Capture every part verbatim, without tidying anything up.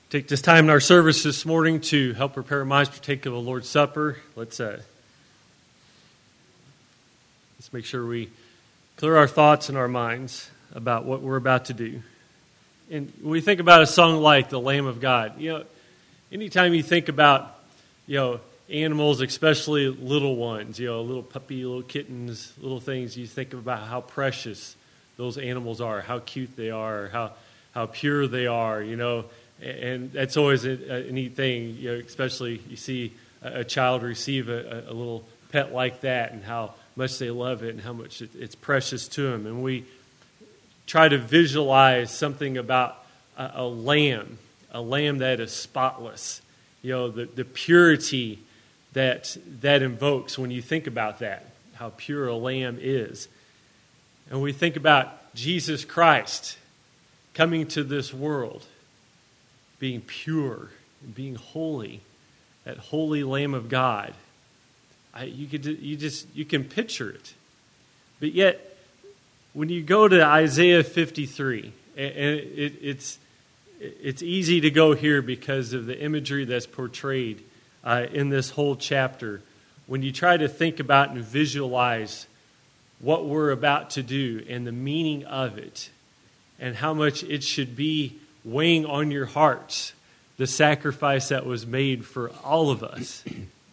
Take this time in our service this morning to help prepare our minds to partake of the Lord's Supper. Let's uh, let's make sure we clear our thoughts and our minds about what we're about to do. And when we think about a song like "The Lamb of God," you know, anytime you think about, you know, animals, especially little ones, you know, little puppy, little kittens, little things, you think about how precious those animals are, how cute they are, how how pure they are, you know. And that's always a, a neat thing, you know, especially you see a, a child receive a, a little pet like that and how much they love it and how much it, it's precious to them. And we try to visualize something about a, a lamb, a lamb that is spotless, you know, the, the purity that that invokes when you think about that, how pure a lamb is. And we think about Jesus Christ coming to this world, being pure and being holy, that holy Lamb of God. I, you could, you just, you can picture it. But yet, when you go to Isaiah fifty-three, and it, it's it's easy to go here because of the imagery that's portrayed uh, in this whole chapter. When you try to think about and visualize what we're about to do and the meaning of it, and how much it should be weighing on your hearts, the sacrifice that was made for all of us.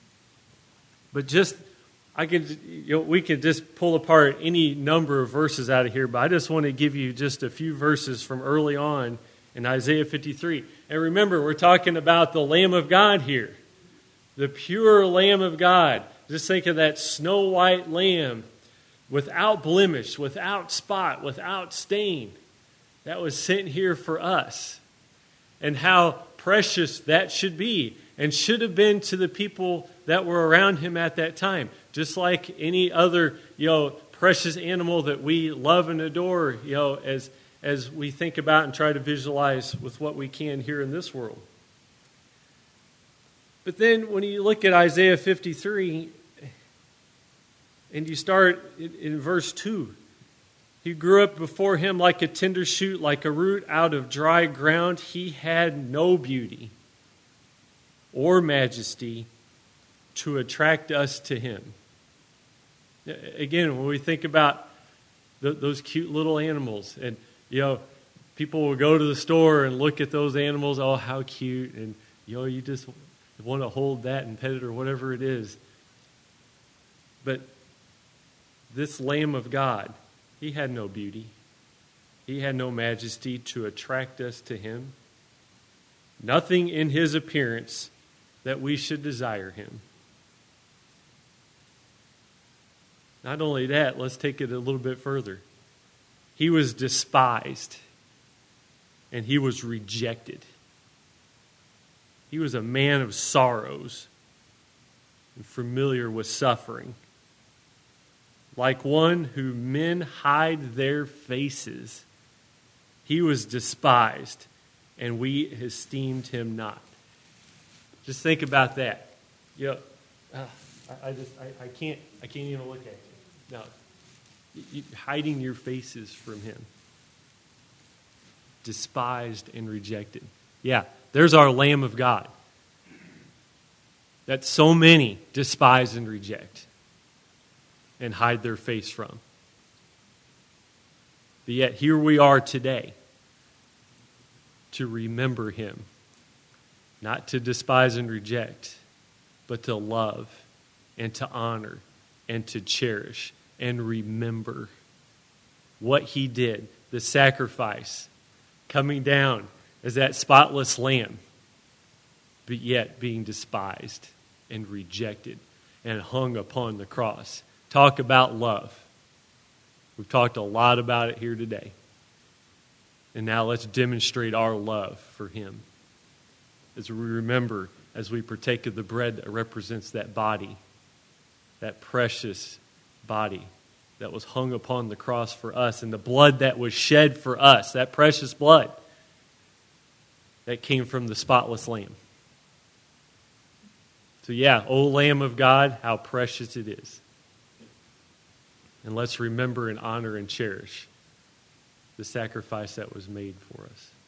But just, I could, you know, we could just pull apart any number of verses out of here, but I just want to give you just a few verses from early on in Isaiah fifty-three. And remember, we're talking about the Lamb of God here, the pure Lamb of God. Just think of that snow white lamb without blemish, without spot, without stain, that was sent here for us, and how precious that should be and should have been to the people that were around him at that time. Just like any other, you know, precious animal that we love and adore, you know, as as we think about and try to visualize with what we can here in this world. But then when you look at Isaiah fifty-three and you start in, in verse two, he grew up before him like a tender shoot, like a root out of dry ground. He had no beauty or majesty to attract us to him. Again, when we think about th- those cute little animals, and, you know, people will go to the store and look at those animals, oh, how cute, and, you know, you just want to hold that and pet it or whatever it is. But this Lamb of God, he had no beauty. He had no majesty to attract us to him. Nothing in his appearance that we should desire him. Not only that, let's take it a little bit further. He was despised and he was rejected. He was a man of sorrows and familiar with suffering. Like one who men hide their faces, he was despised, and we esteemed him not. Just think about that. You know, uh, I, I just I, I can't I can't even look at you. No, you, hiding your faces from him, despised and rejected. Yeah, there's our Lamb of God that so many despise and reject and hide their face from. But yet here we are today to remember him, not to despise and reject, but to love and to honor and to cherish and remember what he did, the sacrifice, coming down as that spotless lamb, but yet being despised and rejected and hung upon the cross. Talk about love. We've talked a lot about it here today. And now let's demonstrate our love for him as we remember, as we partake of the bread that represents that body, that precious body that was hung upon the cross for us, and the blood that was shed for us, that precious blood that came from the spotless lamb. So yeah, O Lamb of God, how precious it is. And let's remember and honor and cherish the sacrifice that was made for us.